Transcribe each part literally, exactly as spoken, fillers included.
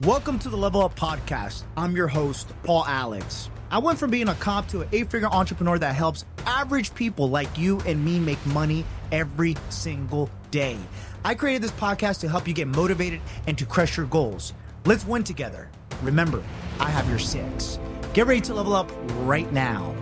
Welcome to the Level Up Podcast. I'm your host, Paul Alex. I went from being a cop to an eight-figure entrepreneur that helps average people like you and me make money every single day. I created this podcast to help you get motivated and to crush your goals. Let's win together. Remember, I have your six. Get ready to level up right now.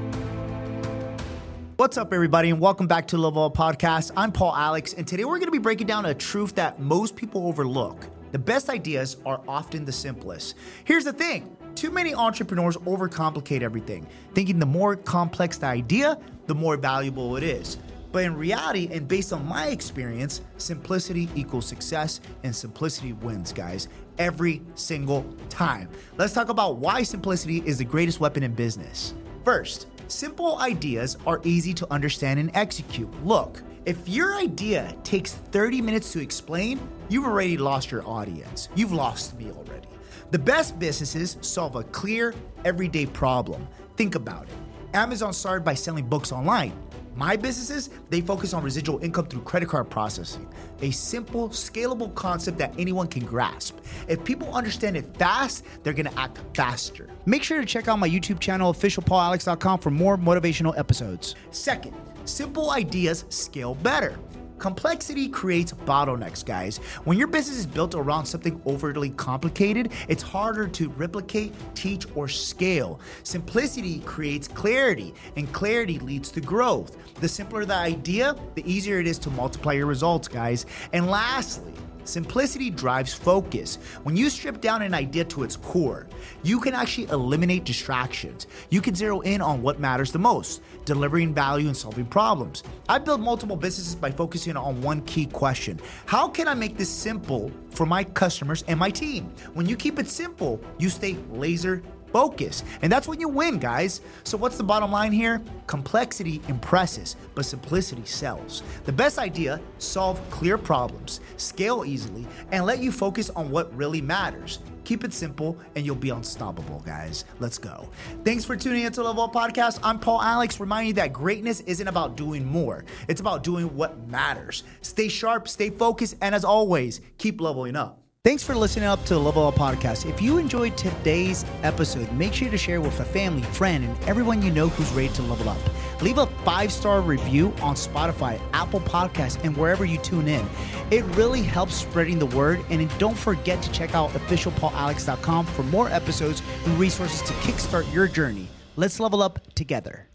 What's up, everybody, and welcome back to the Level Up Podcast. I'm Paul Alex, and today we're going to be breaking down a truth that most people overlook. The best ideas are often the simplest. Here's the thing. Too many entrepreneurs overcomplicate everything, thinking the more complex the idea, the more valuable it is. But in reality, and based on my experience, simplicity equals success, and simplicity wins, guys, every single time. Let's talk about why simplicity is the greatest weapon in business. First, simple ideas are easy to understand and execute. Look, if your idea takes thirty minutes to explain, you've already lost your audience. You've lost me already. The best businesses solve a clear, everyday problem. Think about it. Amazon started by selling books online. My businesses, they focus on residual income through credit card processing. A simple, scalable concept that anyone can grasp. If people understand it fast, they're gonna act faster. Make sure to check out my YouTube channel, official paul alex dot com, for more motivational episodes. Second, simple ideas scale better. Complexity creates bottlenecks, guys. When your business is built around something overly complicated, it's harder to replicate, teach, or scale. Simplicity creates clarity, and clarity leads to growth. The simpler the idea, the easier it is to multiply your results, guys. And lastly, simplicity drives focus. When you strip down an idea to its core, you can actually eliminate distractions. You can zero in on what matters the most, delivering value and solving problems. I built multiple businesses by focusing on one key question. How can I make this simple for my customers and my team? When you keep it simple, you stay laser focus. And that's when you win, guys. So what's the bottom line here? Complexity impresses, but simplicity sells. The best idea: solve clear problems, scale easily, and let you focus on what really matters. Keep it simple and you'll be unstoppable, guys. Let's go. Thanks for tuning into Level Up Podcast. I'm Paul Alex, reminding you that greatness isn't about doing more. It's about doing what matters. Stay sharp, stay focused, and as always, keep leveling up. Thanks for listening up to the Level Up Podcast. If you enjoyed today's episode, make sure to share with a family, friend, and everyone you know who's ready to level up. Leave a five-star review on Spotify, Apple Podcasts, and wherever you tune in. It really helps spreading the word. And don't forget to check out official paul alex dot com for more episodes and resources to kickstart your journey. Let's level up together.